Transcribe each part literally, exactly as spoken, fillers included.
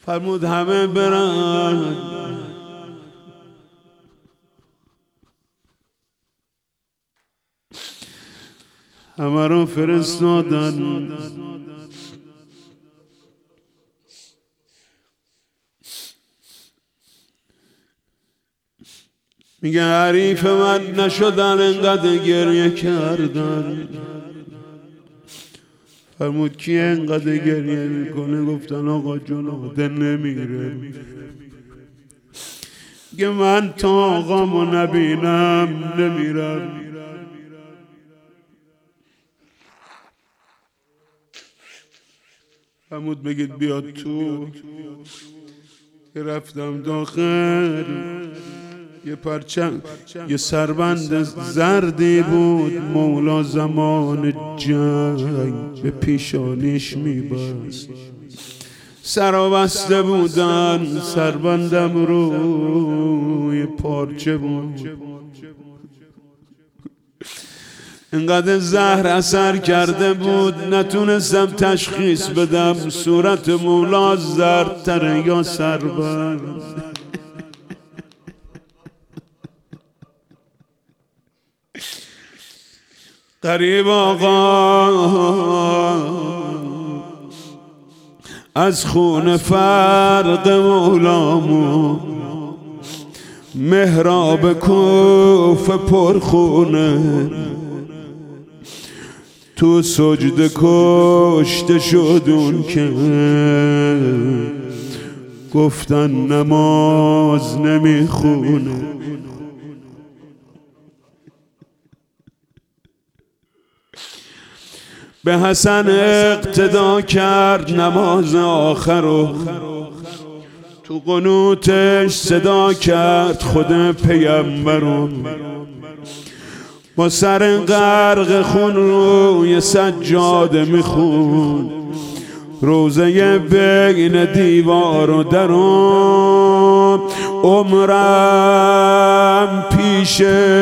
فرمود همه برن. همه رو فرستادن. میگه حریف من نشدن انقدر گریه کردن. فرمود کی انقدر گریه میکنه؟ گفتن آقا جون آده نمیره. میگه من تا آقامو نبینم نمیرم. فرمود بگید بیاد تو. که رفتم داخل، یه پرچم یه سربند زردی بود مولا زمان جنگ به پیشانیش میبست. سرا بسته بودن، سربندم روی پارچه بود. انقدر زهر اثر کرده بود نتونستم تشخیص بدم صورت مولا زردتره یا سربند. قریب آقا از خون فرق مولامو محراب کوفه پرخونه تو سجده کشته شدون که گفتن نماز نمیخونه. به حسن اقتدا کرد نماز آخرو، تو قنوتش صدا کرد خود پیامبرو. با سر غرق خون روی سجاده میخون روزه بین دیوار و درون. عمرم پیش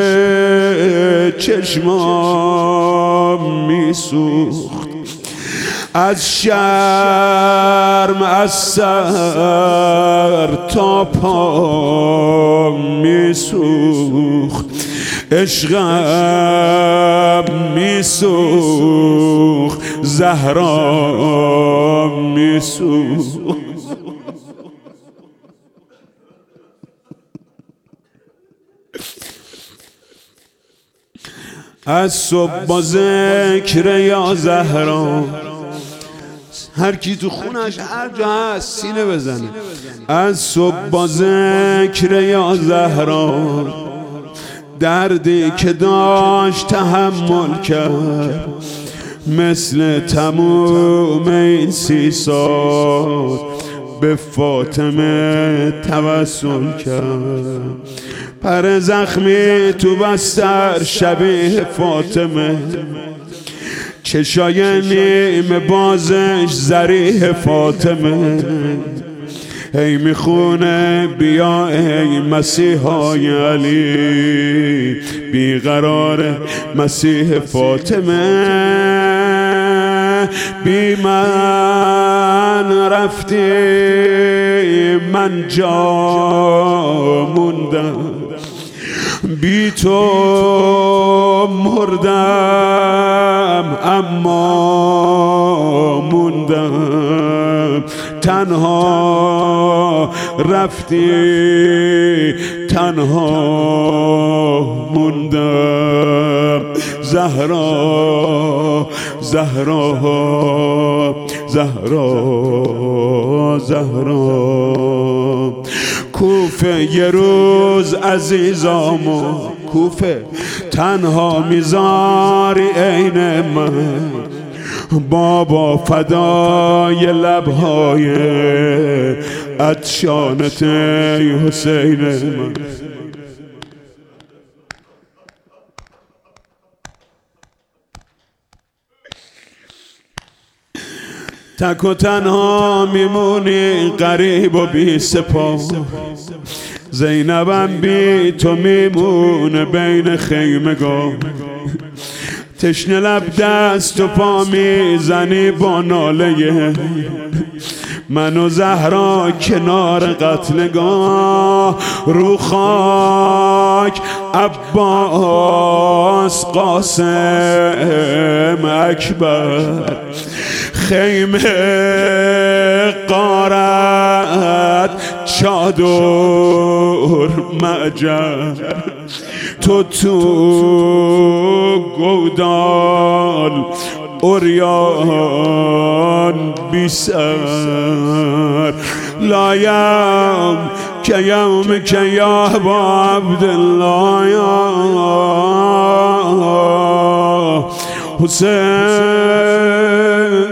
چشمام میسوخت از شرم، از سر تا پا میسوخت. عشقم میسوخت، زهرا میسوخت. از صبح با ذکر یا زهرا، هر کی تو خونش هر جا هست سینه بزنه. از صبح با ذکر یا زهرا دردی که داشت تحمل کرد مثل تموم این سی سال به فاطمه توسل کرد. پر زخمی تو بستر شبیه فاطمه، چشای نیمه بازش ذریح فاطمه. هی میخونه بیا ای مسیحای علی، بیقرار مسیح فاطمه. بی من رفتی من جا موندم، بی تو مردم اما موندم. تنها رفتی تنها موندم. زهرا زهرا زهرا زهرا. کوفه یه روز عزیزامو، کوفه تنها میذاری عین من. بابا فدای لبهای عطشانت حسین من. تک و تنها میمونی غریب و بی سپاه. زینبم بی تو میمونه بین خیمگاه. تشنه لب دست و پا میزنی با ناله من و زهرا کنار قتلگاه رو خاک عباس قاسم اکبر خیمه قارت چادر معجر تو تو گودال اوریان بی سر لایم که یوم که یا با عبدالله یا حسین